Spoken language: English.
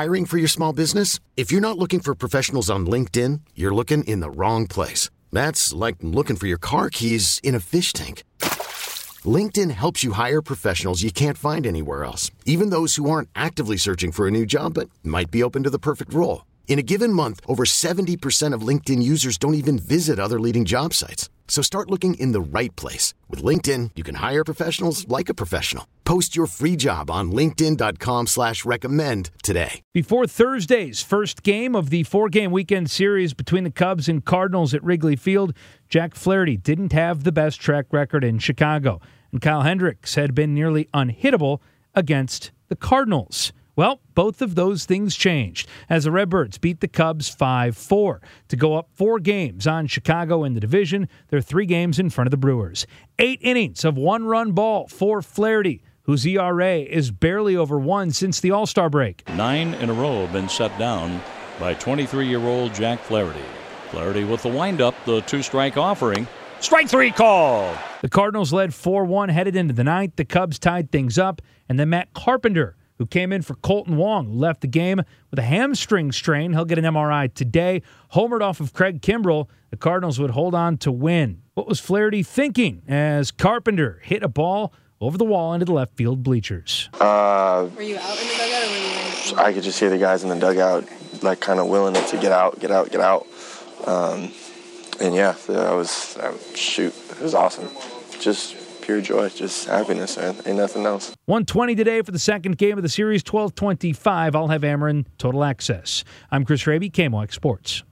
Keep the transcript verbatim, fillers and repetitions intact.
Hiring for your small business? If you're not looking for professionals on LinkedIn, you're looking in the wrong place. That's like looking for your car keys in a fish tank. LinkedIn helps you hire professionals you can't find anywhere else, even those who aren't actively searching for a new job but might be open to the perfect role. In a given month, over seventy percent of LinkedIn users don't even visit other leading job sites. So start looking in the right place. With LinkedIn, you can hire professionals like a professional. Post your free job on linkedin.com slash recommend today. Before Thursday's first game of the four-game weekend series between the Cubs and Cardinals at Wrigley Field, Jack Flaherty didn't have the best track record in Chicago, and Kyle Hendricks had been nearly unhittable against the Cardinals. Well, both of those things changed as the Redbirds beat the Cubs five four to go up four games on Chicago in the division. They're three games in front of the Brewers. Eight innings of one-run ball for Flaherty, whose E R A is barely over one since the All-Star break. Nine in a row have been set down by twenty-three-year-old Jack Flaherty. Flaherty with the windup, the two-strike offering. Strike three call. The Cardinals led four one headed into the ninth. The Cubs tied things up, and then Matt Carpenter, who came in for Colton Wong, who left the game with a hamstring strain. He'll get an M R I today. Homered off of Craig Kimbrell, the Cardinals would hold on to win. What was Flaherty thinking as Carpenter hit a ball over the wall into the left field bleachers? Uh, were you out in the dugout or were you in? I could just hear the guys in the dugout, like, kind of willing it to get out, get out, get out. Um, and, yeah, I was, I, shoot, it was awesome. Just pure joy, just happiness, man. Ain't nothing else. one twenty today for the second game of the series, twelve twenty-five. I'll have Ameren Total Access. I'm Chris Raby, K M O X Sports.